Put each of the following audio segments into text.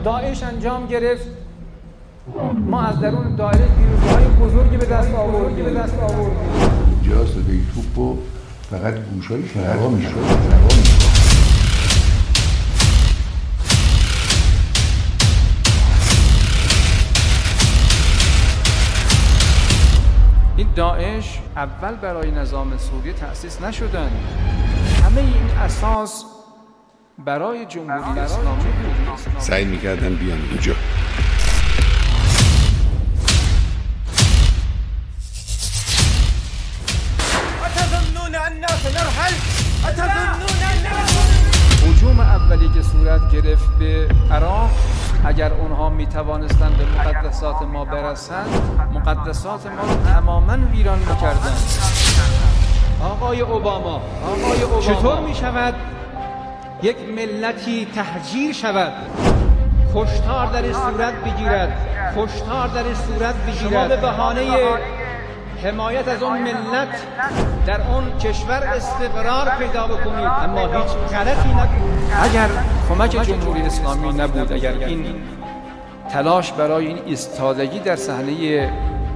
داعش انجام گرفت، ما از درون داعش پیروزی‌های بزرگی به دست آوردیم. اینجا صدای توپو فقط گوشای شنوا میشه. این داعش اول برای نظام سوریه تأسیس نشدن، همه این اساس برای جمهوری اسلامی بود. سعی میکردن بیان اینجا. هجوم اولی که صورت گرفت به عراق، اگر اونها میتوانستند به مقدسات ما برسند، مقدسات ما رو تماما ویران میکردند. آقای اوباما چطور میشود یک ملتی تهجیر شود، کشتار در صورت بگیرد، شما به بهانه حمایت از اون ملت در اون کشور استقرار پیدا بکنید، اما هیچ غلطی نکنید. اگر کمک جمهوری اسلامی نبود، اگر این تلاش برای این ایستادگی در صحنه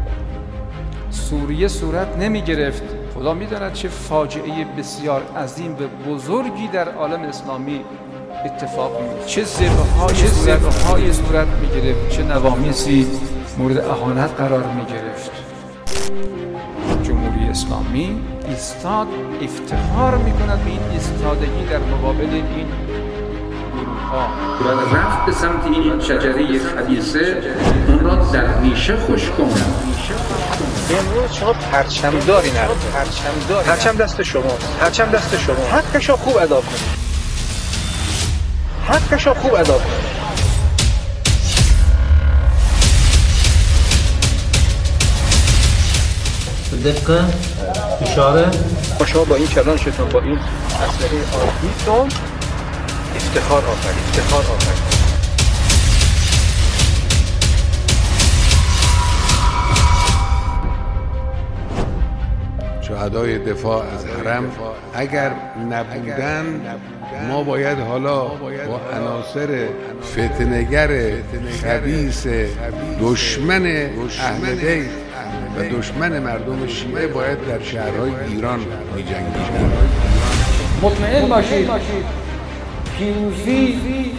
سوریه صورت نمی گرفت، خدا می داند چه فاجعه بسیار عظیم و بزرگی در عالم اسلامی اتفاق می افتاد، چه ضربه‌های صورت می گرفت، چه نوامیسی مورد اهانت قرار می گرفت. جمهوری اسلامی ایستاد، افتخار میکند به این ایستادگی در مقابل این گروه‌ها و رفت به سمت این شجره خبیثه، اون را در ریشه خشک کند. امروز شما پرچمداری نرد، پرچم دست شما، حقشو خوب ادا کنید. دقیقه اشاره شما با این کلانشتون، با این اسلحه عادیتون افتخار آفرید. شهدای دفاع از حرم اگر نبودن، ما باید حالا با عناصر فتنه‌گر خبیث دشمن اهل بیت و دشمن مردم شیعه باید در شهرهای ایران می‌جنگیدیم. مطمئن باشید پیروزی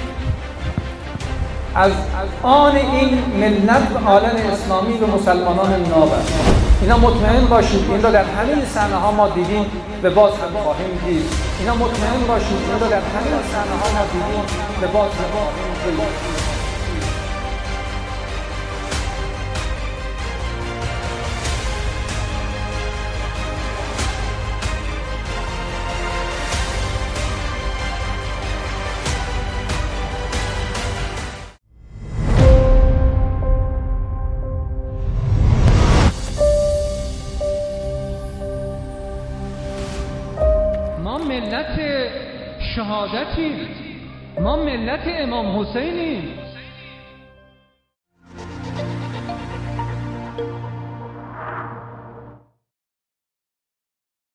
از آن این ملت و عالم اسلامی و مسلمانان ناب است. اینا مطمئن باشید، این را در همین صحنه‌ها ما دیدیم و باز هم خواهیم دید. ما ملت شهادتیم، ما ملت امام حسینیم.